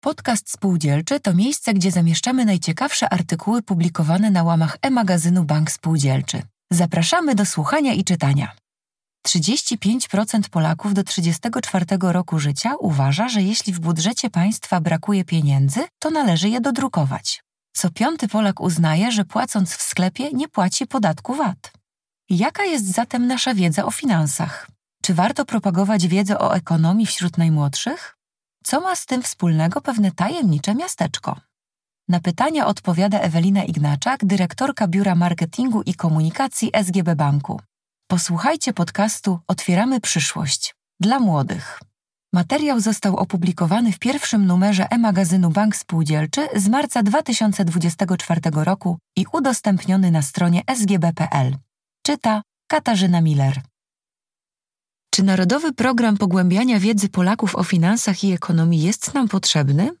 Podcast Spółdzielczy to miejsce, gdzie zamieszczamy najciekawsze artykuły publikowane na łamach e-magazynu Bank Spółdzielczy. Zapraszamy do słuchania i czytania. 35% Polaków do 34 roku życia uważa, że jeśli w budżecie państwa brakuje pieniędzy, to należy je dodrukować. Co piąty Polak uznaje, że płacąc w sklepie nie płaci podatku VAT. Jaka jest zatem nasza wiedza o finansach? Czy warto propagować wiedzę o ekonomii wśród najmłodszych? Co ma z tym wspólnego pewne tajemnicze miasteczko? Na pytania odpowiada Ewelina Ignaczak, dyrektorka Biura Marketingu i Komunikacji SGB Banku. Posłuchajcie podcastu Otwieramy przyszłość dla młodych. Materiał został opublikowany w pierwszym numerze e-magazynu Bank Spółdzielczy z marca 2024 roku i udostępniony na stronie sgb.pl. Czyta Katarzyna Miller. Czy Narodowy Program Pogłębiania Wiedzy Polaków o finansach i ekonomii jest nam potrzebny?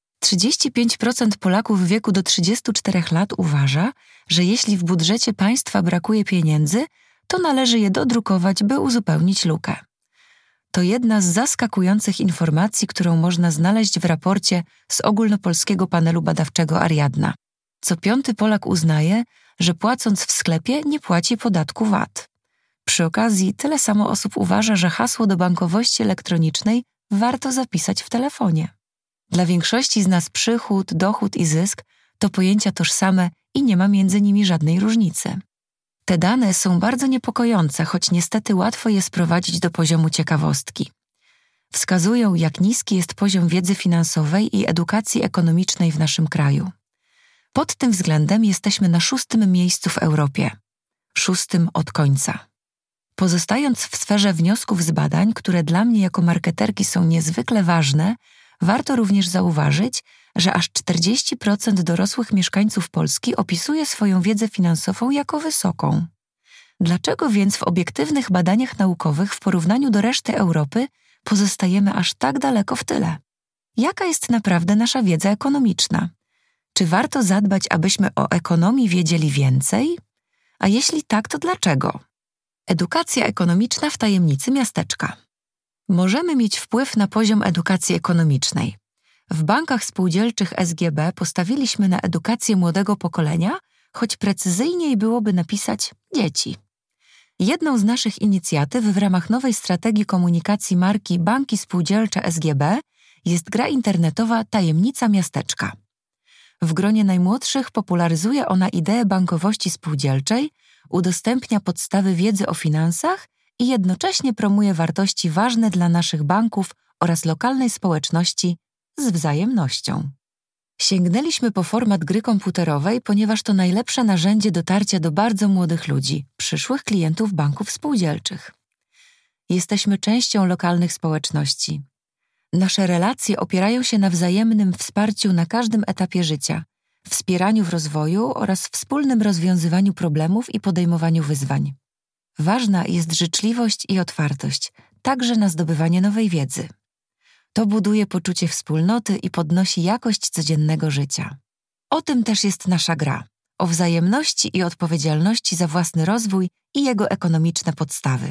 35% Polaków w wieku do 34 lat uważa, że jeśli w budżecie państwa brakuje pieniędzy, to należy je dodrukować, by uzupełnić lukę. To jedna z zaskakujących informacji, którą można znaleźć w raporcie z ogólnopolskiego panelu badawczego Ariadna. Co piąty Polak uznaje, że płacąc w sklepie nie płaci podatku VAT. Przy okazji tyle samo osób uważa, że hasło do bankowości elektronicznej warto zapisać w telefonie. Dla większości z nas przychód, dochód i zysk to pojęcia tożsame i nie ma między nimi żadnej różnicy. Te dane są bardzo niepokojące, choć niestety łatwo je sprowadzić do poziomu ciekawostki. Wskazują, jak niski jest poziom wiedzy finansowej i edukacji ekonomicznej w naszym kraju. Pod tym względem jesteśmy na 6. miejscu w Europie. 6. od końca. Pozostając w sferze wniosków z badań, które dla mnie jako marketerki są niezwykle ważne, warto również zauważyć, że aż 40% dorosłych mieszkańców Polski opisuje swoją wiedzę finansową jako wysoką. Dlaczego więc w obiektywnych badaniach naukowych w porównaniu do reszty Europy pozostajemy aż tak daleko w tyle? Jaka jest naprawdę nasza wiedza ekonomiczna? Czy warto zadbać, abyśmy o ekonomii wiedzieli więcej? A jeśli tak, to dlaczego? Edukacja ekonomiczna w tajemnicy miasteczka. Możemy mieć wpływ na poziom edukacji ekonomicznej. W bankach spółdzielczych SGB postawiliśmy na edukację młodego pokolenia, choć precyzyjniej byłoby napisać dzieci. Jedną z naszych inicjatyw w ramach nowej strategii komunikacji marki Banki Spółdzielcze SGB jest gra internetowa Tajemnica Miasteczka. W gronie najmłodszych popularyzuje ona ideę bankowości spółdzielczej, udostępnia podstawy wiedzy o finansach i jednocześnie promuje wartości ważne dla naszych banków oraz lokalnej społeczności z wzajemnością. Sięgnęliśmy po format gry komputerowej, ponieważ to najlepsze narzędzie dotarcia do bardzo młodych ludzi, przyszłych klientów banków spółdzielczych. Jesteśmy częścią lokalnych społeczności. Nasze relacje opierają się na wzajemnym wsparciu na każdym etapie życia, wspieraniu w rozwoju oraz wspólnym rozwiązywaniu problemów i podejmowaniu wyzwań. Ważna jest życzliwość i otwartość, także na zdobywanie nowej wiedzy. To buduje poczucie wspólnoty i podnosi jakość codziennego życia. O tym też jest nasza gra, o wzajemności i odpowiedzialności za własny rozwój i jego ekonomiczne podstawy.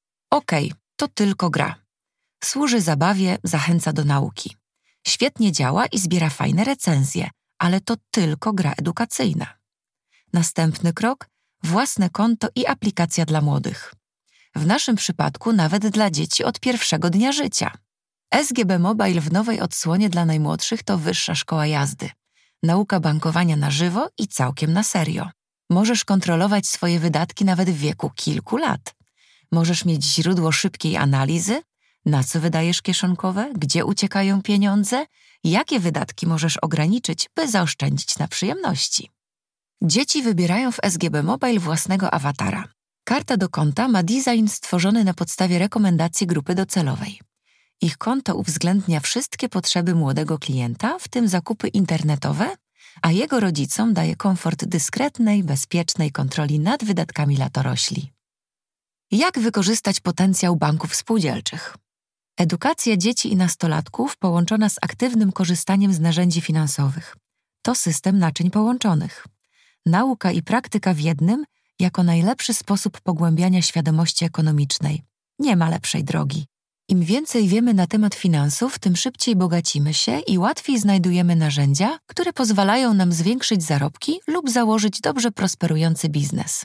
Okej, to tylko gra. Służy zabawie, zachęca do nauki. Świetnie działa i zbiera fajne recenzje, ale to tylko gra edukacyjna. Następny krok – własne konto i aplikacja dla młodych. W naszym przypadku nawet dla dzieci od pierwszego dnia życia. SGB Mobile w nowej odsłonie dla najmłodszych to wyższa szkoła jazdy. Nauka bankowania na żywo i całkiem na serio. Możesz kontrolować swoje wydatki nawet w wieku kilku lat. Możesz mieć źródło szybkiej analizy, na co wydajesz kieszonkowe, gdzie uciekają pieniądze, jakie wydatki możesz ograniczyć, by zaoszczędzić na przyjemności. Dzieci wybierają w SGB Mobile własnego awatara. Karta do konta ma design stworzony na podstawie rekomendacji grupy docelowej. Ich konto uwzględnia wszystkie potrzeby młodego klienta, w tym zakupy internetowe, a jego rodzicom daje komfort dyskretnej, bezpiecznej kontroli nad wydatkami latorośli. Jak wykorzystać potencjał banków spółdzielczych? Edukacja dzieci i nastolatków połączona z aktywnym korzystaniem z narzędzi finansowych. To system naczyń połączonych. Nauka i praktyka w jednym jako najlepszy sposób pogłębiania świadomości ekonomicznej. Nie ma lepszej drogi. Im więcej wiemy na temat finansów, tym szybciej bogacimy się i łatwiej znajdujemy narzędzia, które pozwalają nam zwiększyć zarobki lub założyć dobrze prosperujący biznes.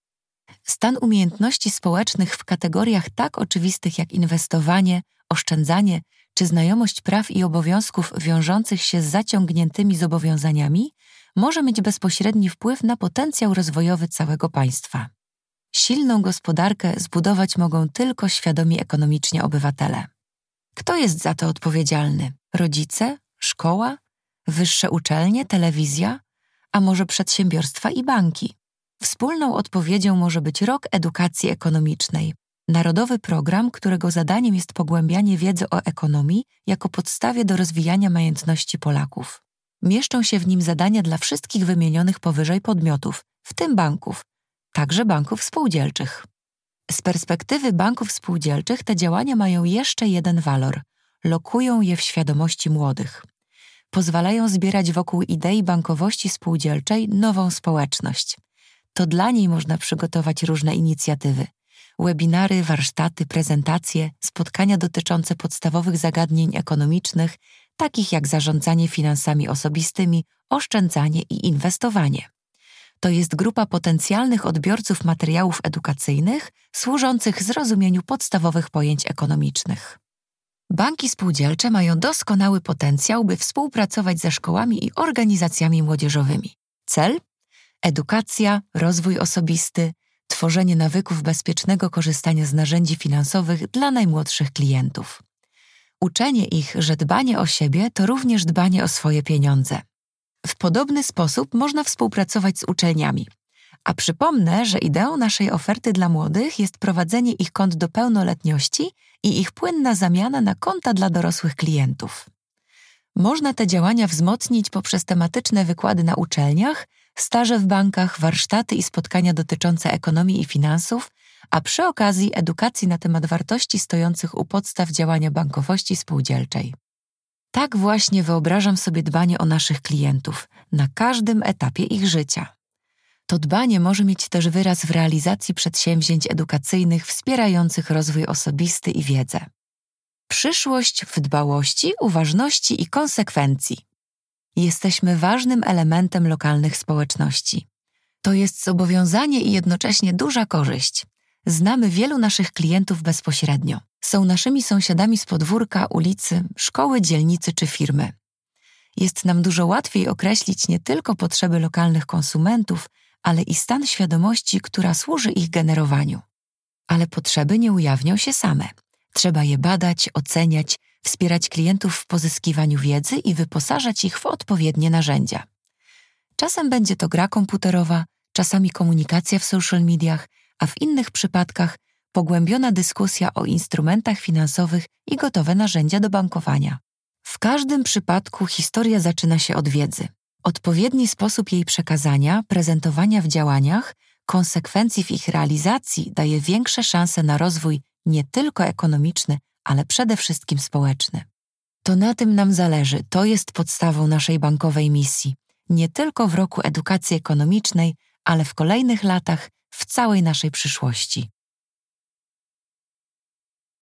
Stan umiejętności społecznych w kategoriach tak oczywistych jak inwestowanie, oszczędzanie czy znajomość praw i obowiązków wiążących się z zaciągniętymi zobowiązaniami może mieć bezpośredni wpływ na potencjał rozwojowy całego państwa. Silną gospodarkę zbudować mogą tylko świadomi ekonomicznie obywatele. Kto jest za to odpowiedzialny? Rodzice? Szkoła? Wyższe uczelnie? Telewizja? A może przedsiębiorstwa i banki? Wspólną odpowiedzią może być Rok Edukacji Ekonomicznej, narodowy program, którego zadaniem jest pogłębianie wiedzy o ekonomii jako podstawie do rozwijania majętności Polaków. Mieszczą się w nim zadania dla wszystkich wymienionych powyżej podmiotów, w tym banków, także banków spółdzielczych. Z perspektywy banków spółdzielczych te działania mają jeszcze jeden walor – lokują je w świadomości młodych. Pozwalają zbierać wokół idei bankowości spółdzielczej nową społeczność. To dla niej można przygotować różne inicjatywy. Webinary, warsztaty, prezentacje, spotkania dotyczące podstawowych zagadnień ekonomicznych, takich jak zarządzanie finansami osobistymi, oszczędzanie i inwestowanie. To jest grupa potencjalnych odbiorców materiałów edukacyjnych służących zrozumieniu podstawowych pojęć ekonomicznych. Banki spółdzielcze mają doskonały potencjał, by współpracować ze szkołami i organizacjami młodzieżowymi. Cel? Edukacja, rozwój osobisty, tworzenie nawyków bezpiecznego korzystania z narzędzi finansowych dla najmłodszych klientów. Uczenie ich, że dbanie o siebie to również dbanie o swoje pieniądze. W podobny sposób można współpracować z uczelniami. A przypomnę, że ideą naszej oferty dla młodych jest prowadzenie ich kont do pełnoletności i ich płynna zamiana na konta dla dorosłych klientów. Można te działania wzmocnić poprzez tematyczne wykłady na uczelniach, staże w bankach, warsztaty i spotkania dotyczące ekonomii i finansów, a przy okazji edukacji na temat wartości stojących u podstaw działania bankowości spółdzielczej. Tak właśnie wyobrażam sobie dbanie o naszych klientów na każdym etapie ich życia. To dbanie może mieć też wyraz w realizacji przedsięwzięć edukacyjnych wspierających rozwój osobisty i wiedzę. Przyszłość w dbałości, uważności i konsekwencji. Jesteśmy ważnym elementem lokalnych społeczności. To jest zobowiązanie i jednocześnie duża korzyść. Znamy wielu naszych klientów bezpośrednio. Są naszymi sąsiadami z podwórka, ulicy, szkoły, dzielnicy czy firmy. Jest nam dużo łatwiej określić nie tylko potrzeby lokalnych konsumentów, ale i stan świadomości, która służy ich generowaniu. Ale potrzeby nie ujawnią się same. Trzeba je badać, oceniać, wspierać klientów w pozyskiwaniu wiedzy i wyposażać ich w odpowiednie narzędzia. Czasem będzie to gra komputerowa, czasami komunikacja w social mediach, a w innych przypadkach pogłębiona dyskusja o instrumentach finansowych i gotowe narzędzia do bankowania. W każdym przypadku historia zaczyna się od wiedzy. Odpowiedni sposób jej przekazania, prezentowania w działaniach, konsekwencji w ich realizacji daje większe szanse na rozwój nie tylko ekonomiczny, ale przede wszystkim społeczny. To na tym nam zależy, to jest podstawą naszej bankowej misji. Nie tylko w roku edukacji ekonomicznej, ale w kolejnych latach, w całej naszej przyszłości.